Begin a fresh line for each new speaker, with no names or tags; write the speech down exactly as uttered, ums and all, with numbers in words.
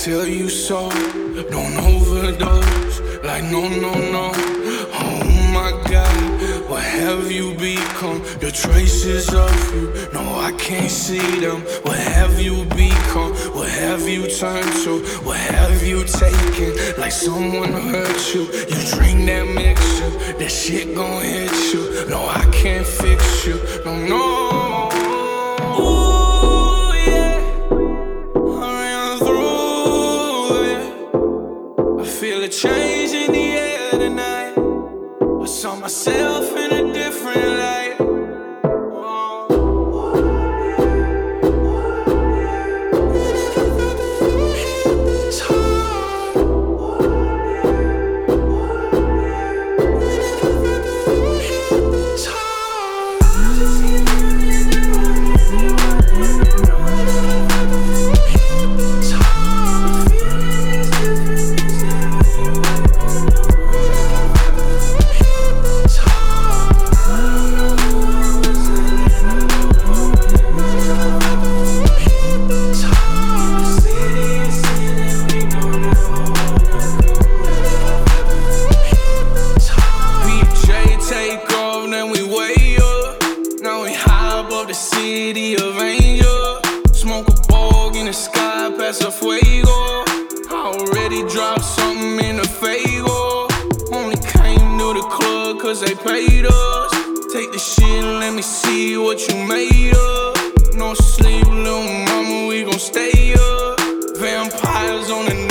tell you so. Don't overdose, like no, no, no. Oh my God, what have you become? The traces of you, no, I can't see them. What have you become? What have you turned to? What have you taken? Like someone hurt you. You drink that mixture, that shit gon' hit you. No, I can't fix you, no, no. Ooh, yeah, I ran through it. I feel a change in the air tonight. I saw myself in a different light. The city of angels, smoke a bog in the sky, pass a fuego. I already dropped something in the Fago. Only came to the club cause they paid us. Take the shit and let me see what you made of. No sleep, little mama, we gon' stay up. Vampires on the